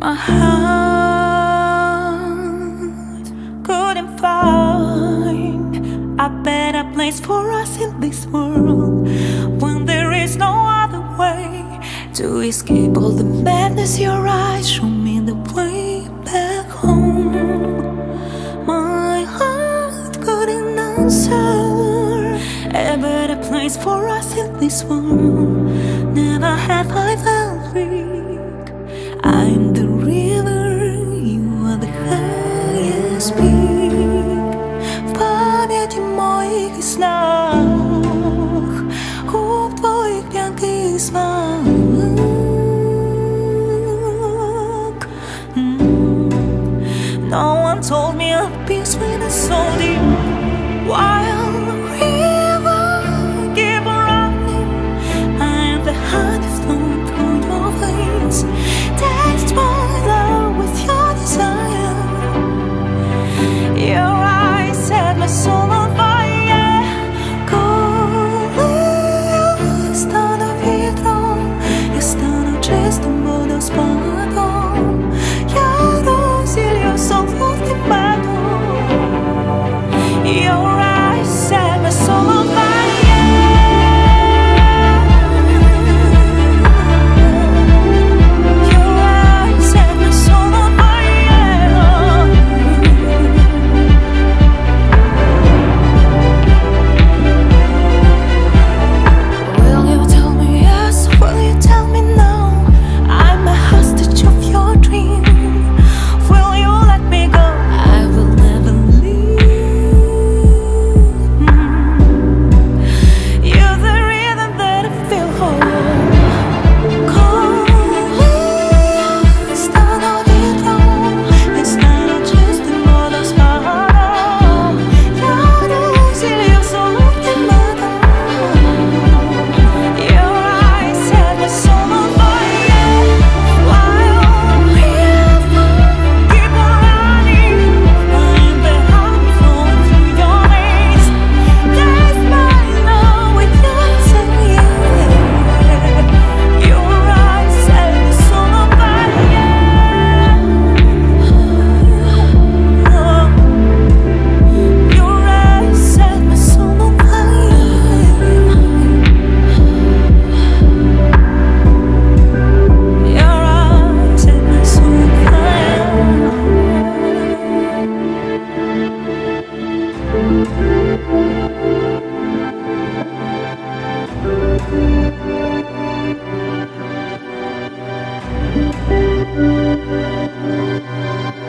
My heart couldn't find a better place for us in this world, when there is no other way to escape all the madness. Your eyes show me the way back home. My heart couldn't answer a better place for us in this world. Never have I felt weak. I'm the river, you are the highest peak. В памяти моих снах, в твоих пьянких смах. No one told me of peace when it's so deep. While the river keep running, I am the honey flowing through your veins. Taste my love with your desire. Your eyes set my soul on fire. Коли я стану вітром, я стану чистим водоспадом. Я розілью солодким медом. Your eyes set my soul on fire. Your eyes set my soul on fire. Will you tell me yes? Will you tell me no? I'm a hostage of your dream. Will you let me go? I will never leave. You're the rhythm that I feel whole. Коли я стану вітром, я стану чистим водоспадом. Я розілью солодким медом. Your eyes set my soul on fire. While the river keep running, I'm the honey flowing through your veins. Taste my love with your desire. Your eyes set my soul on fire. Your eyes set my soul on fire. Your eyes set my soul on fire.